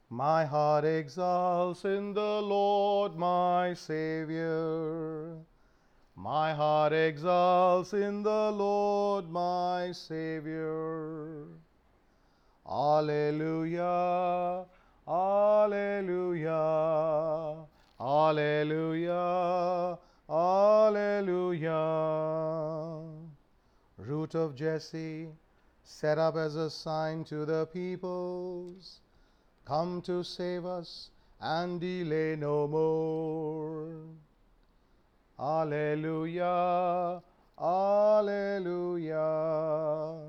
My heart exalts in the Lord my Savior. My heart exalts in the Lord my Savior. Alleluia, Alleluia, Alleluia, Alleluia. Root of Jesse, set up as a sign to the peoples, come to save us and delay no more. Alleluia, Alleluia.